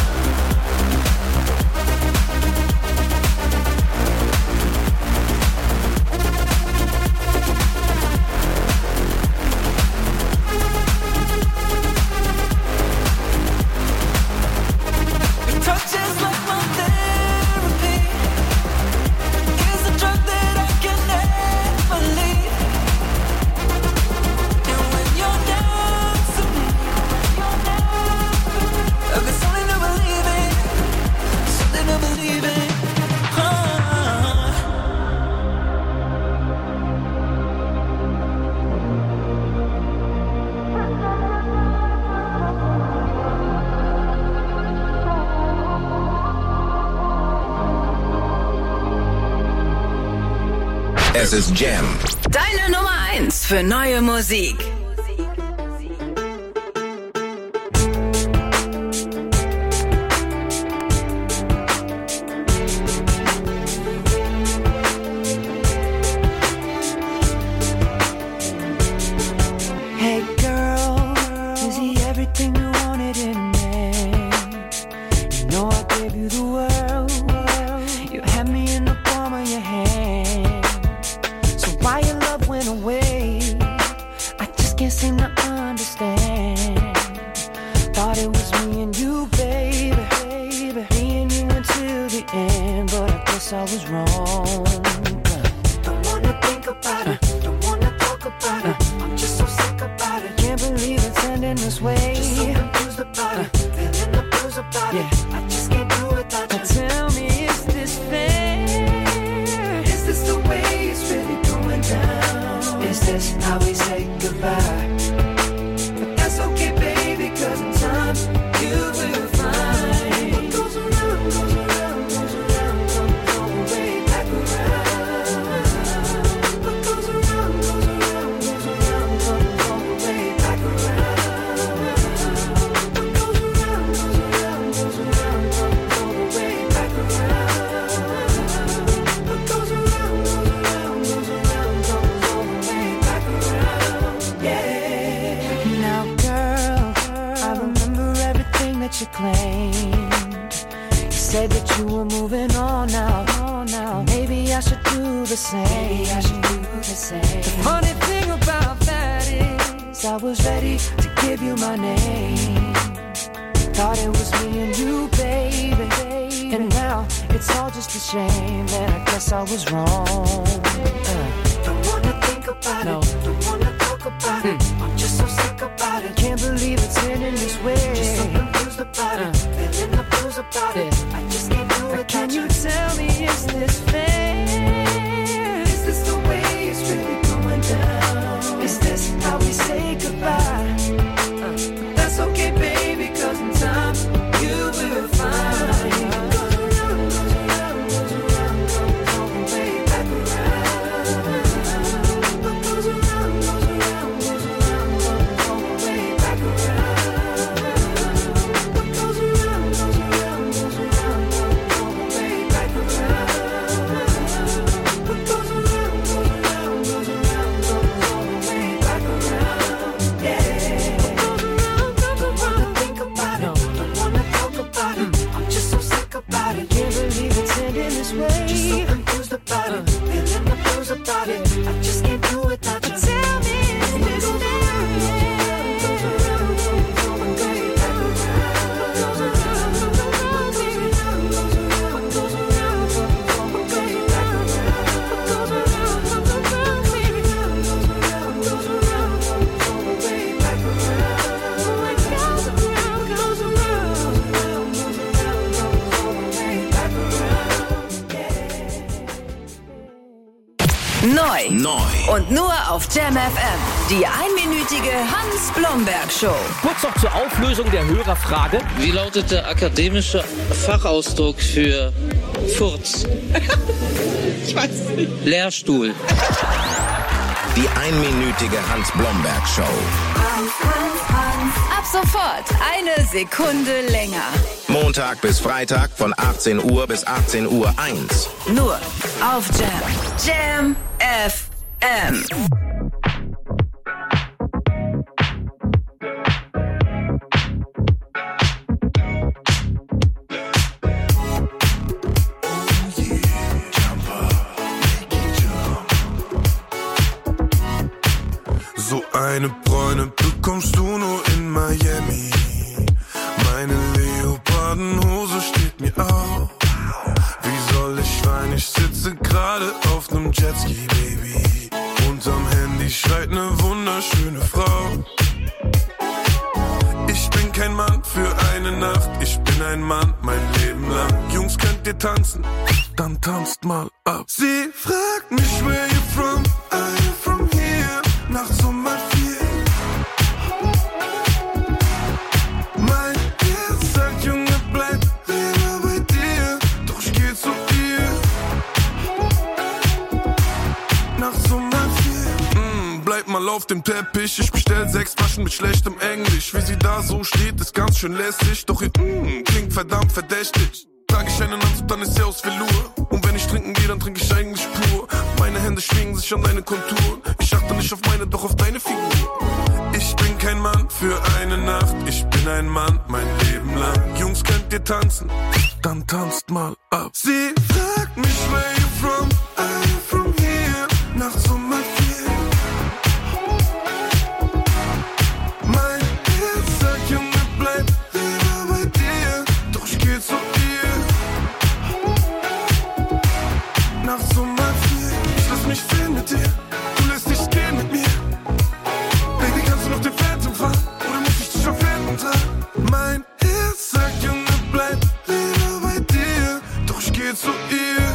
Your touch is like my therapy. It's a drug that I can never leave. And when you're next to me, I got something to believe in, something to believe in. Oh. Es ist Jam. Deine Nummer eins für neue Musik. Hey girl, is he everything you wanted in a man? You know I gave you the world. You had me in the palm of your hand. So why your love went away? I just can't seem to understand. Thought it was me and you, baby. Me and you until the end, but I guess I was wrong. Don't wanna think about it. Don't wanna talk about it. I'm just so sick about it. Can't believe it's ending this way. Just so confused about it. Feeling the blues about it. I just can't do it without you. Tell me, is this fair? Is this the way it's really going down? Is this how we say goodbye? But that's okay, baby, 'cause in time you will find what goes around, goes around, goes around, comes all the way back around. What goes around, goes around, goes around, comes all the way back around. What goes around, goes around, goes around, comes all the way back around. What goes around, goes around, goes around, comes all the way back around. Yeah. Now, girl, I remember everything that you claimed. You said that you were moving on now. now. Maybe I should do the same. Maybe I should do the same. The funny thing about that is I was ready to give you my name. Thought it was me and you, baby. And now it's all just a shame. And I guess I was wrong. Uh. Don't wanna think about no. it. Don't wanna talk about it. I'm just so sick about it. Can't believe it's ending this way. Just so confused about it. Feeling the blues about it. I just can't do it. Can you tell me, is this fair? Is this the way it's really going down? Is this how we say goodbye? Uh, that's okay, baby, 'cause in time you will find. What goes around, goes around, goes around, comes all the way back around. What goes around, goes around, goes around, comes all the way back around. What goes around, goes around, goes around. Neu. Und nur auf Jam F M. Die einminütige Hans-Blomberg-Show. Kurz noch zur Auflösung der Hörerfrage. Wie lautet der akademische Fachausdruck für Furz? Ich weiß nicht. Lehrstuhl. Die einminütige Hans-Blomberg-Show. Ab sofort eine Sekunde länger. Montag bis Freitag von achtzehn Uhr bis achtzehn Uhr eins. Nur auf Jam. Jam F M. So eine Bräune bekommst du nur in Miami. Meine Leopardenhose steht mir auf. Wie soll ich weinen? Ich sitze gerade auf nem Jetski, Baby. Unterm Handy schreit ne wunderschöne Frau. Ich bin kein Mann für eine Nacht. Ich bin ein Mann mein Leben lang. Jungs, könnt ihr tanzen? Dann tanzt mal ab. Sie fragt mich, where you from? I'm from here. Nachts um mal vier. Mein Herz sagt, Junge, bleib lieber bei dir. Doch ich geh zu ihr. Nachts um mal vier. Mm, bleib mal auf dem Teppich. Ich bestell sechs Flaschen mit schlechtem Englisch. Wie sie da so steht, ist ganz schön lässig. Doch ihr mm, klingt verdammt verdächtig. Trag ich einen Anzug, dann ist sie aus Velour. Und wenn ich trinken gehe, dann trinke ich eigentlich pur. Meine Hände schwingen sich an deine Konturen. Ich achte nicht auf meine, doch auf deine Figur. Ich bin kein Mann für eine Nacht. Ich bin ein Mann mein Leben lang. Jungs, könnt ihr tanzen? Dann tanzt mal ab. Sie fragt mich, where you from? I'm from here. Nachts um mal vier. Mein Herz sagt, Junge, bleib lieber bei dir. Doch ich geh zu ihr. Nachts um mal vier. Ich lass mich filmen mit dir. Du lässt dich gehen mit mir. Baby, kannst du noch den Phantom fahren? Oder muss ich dich auf Phantom tragen? Mein Herz sagt, Junge, bleib lieber bei dir. Doch ich geh zu ihr.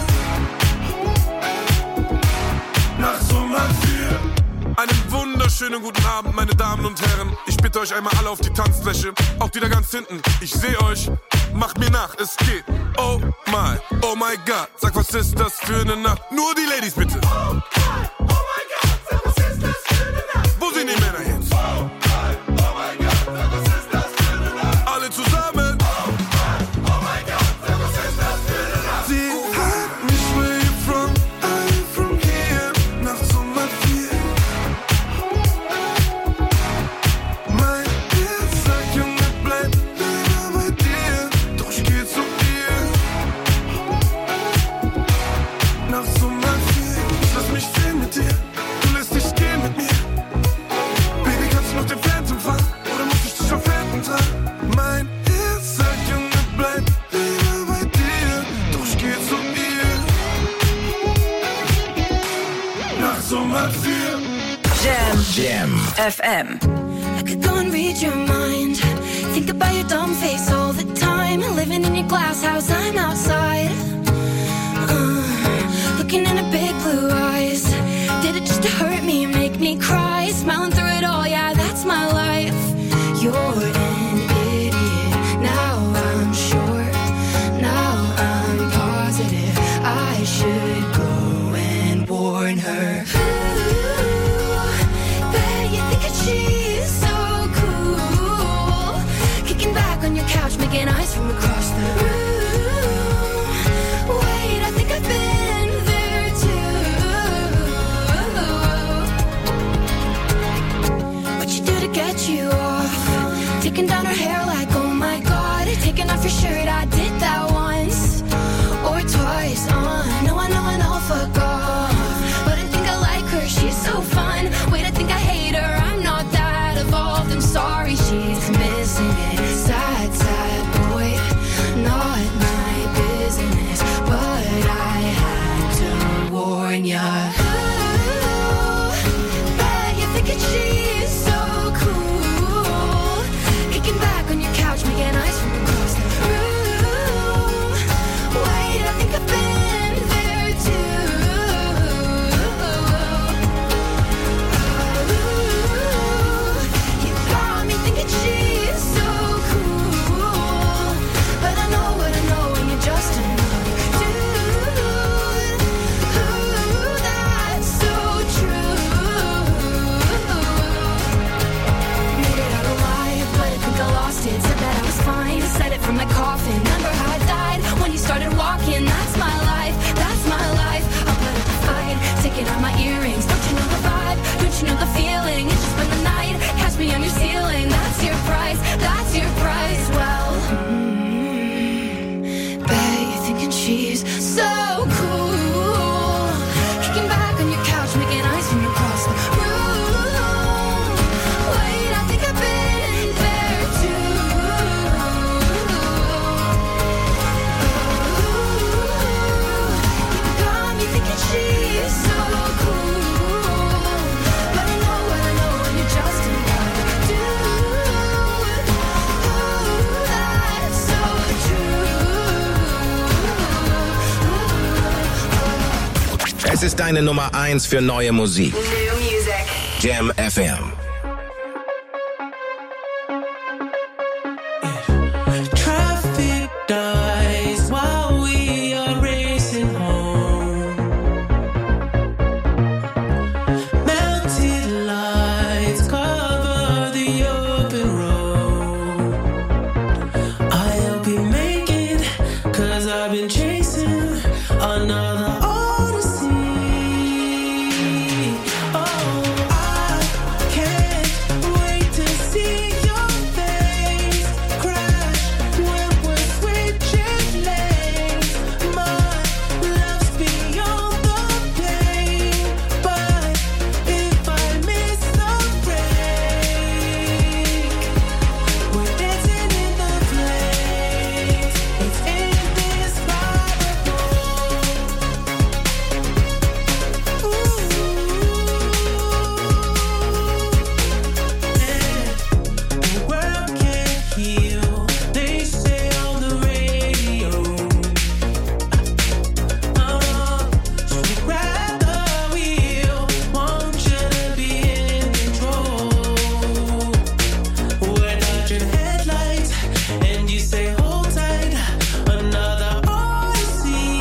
Nachts um mal vier. Einen wunderschönen guten Abend, meine Damen und Herren. Ich bitte euch einmal alle auf die Tanzfläche. Auch die da ganz hinten. Ich seh euch. Macht mir nach, es geht. Oh my, oh my God. Sag, was ist das für eine Nacht? Nur die Ladies bitte. Oh my, oh my God. Sag, was ist das für eine Nacht? Wo sind die Männer jetzt? Oh my, oh my God. Sag, was ist das für eine Nacht? Alle zusammen. Oh my, oh my God. Sag, was ist das für eine Nacht? Sie fragt mich, where you from? I'm from here. Nachts um mal vier. Mein Herz sagt, Junge, bleib lieber bei dir. Doch ich geh zu ihr. Nachts um mal vier. Ich lass mich filmen mit dir. Du lässt dich gehen mit mir. Baby, kannst du noch den Phantom fahren? Oder muss ich dich auf Phantom tragen? Mein Herz sagt, Junge, bleib lieber bei dir. Doch ich geh zu ihr. Nachts um mal vier. Jam. Jam. F M. I could go and read your mind. Think about your dumb face all the time. Living in your glass house, I'm outside. Uh, looking in her big blue eyes. Did it just to hurt me, make me cry? Smiling through it all, yeah, that's my life. You're an idiot. Now I'm sure. Now I'm positive. I should go and warn her. Bet you think that she's so cool. Kicking back on your couch, making eyes from across the room. Wait, I think I've been there too. What you do to get you off? Taking down her hair like, oh my God. Taking off your shirt, I did that once or twice. Uh, no, I know, I know, fuck off. But I think I like her, she's so fun. Wait, I think I hate her, I'm not that evolved. I'm sorry, she's missing it. Sad, sad boy, not my business. But I had to warn ya. Ooh, bet you're thinking she's so cool. Kicking back on your couch, making eyes from across the room. Wait, I think I've been there too. nice, that's your price. Well, mm, bet you're thinking she's so cool, kicking back on your couch, making eyes from across the room. Wait, I think I've been there too. You got me thinking she's so cool, but I know what I know, and you're just in love too. That's so true. Es ist deine Nummer eins für neue Musik. New music. Jam F M. Traffic dies while we are racing home. Mounted lights cover the open road. I'll be making, cause I've been chasing another odyssey. Oh, I can't wait to see your face crash when we're switching lanes. My love's beyond the pain, but if I miss the break, we're dancing in the flames. It's indescribable. The world can't heal, they say on the radio. Oh, so we'd rather wheel, want you to be in control. We're dodging headlights, and you say hold tight, another odyssey.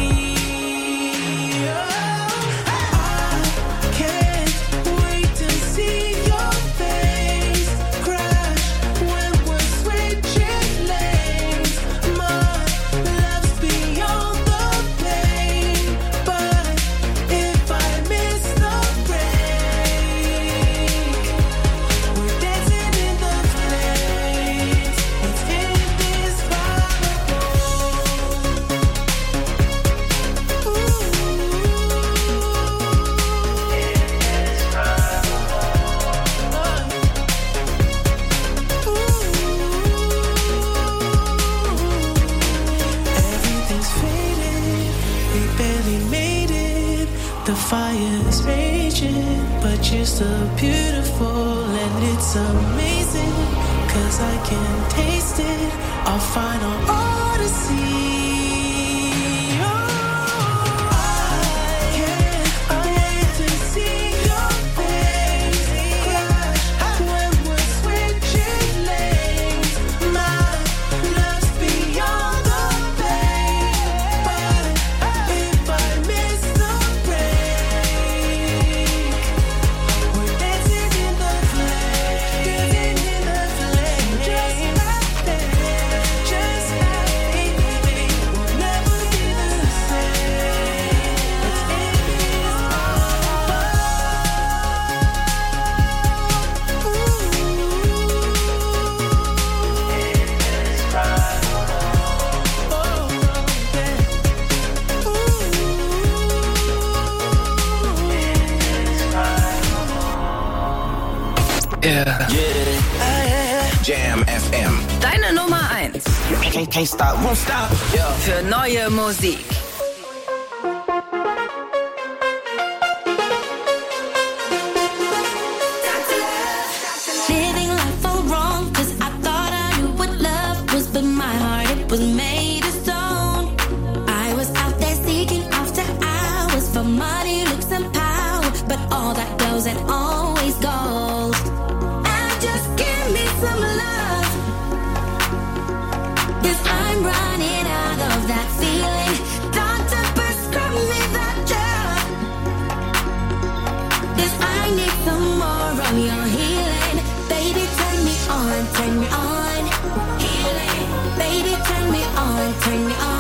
I can't wait to see your face crash when we're switching lanes. My love's beyond the pain, but if I miss the break, we're dancing in the flames. It's indescribable. Everything's faded, we barely made it. The fire's raging, but you're so beautiful and it's amazing. Cause I can taste it, our final odyssey. Oh, I can't wait to see your face crash when we're switching lanes. My love's beyond the pain, but if I miss the break, we're dancing in the flames, dancing in the flames, just like that, just like baby, we'll never be the same. It's Yeah. Jam F M. Deine Nummer eins. Can't, can't stop, won't stop. Yeah. Für neue Musik. Living life all wrong, cause I thought I knew what love was, but my heart, it was made of stone. I was out there seeking after hours for money, looks, and power, but all that goes and always goes. And just give me some love, cause I'm running out of that feeling. Doctor, prescribe me that drug, cause I need some more of your healing. Baby, turn me on, turn me on. Healing. Baby, turn me on, turn me on.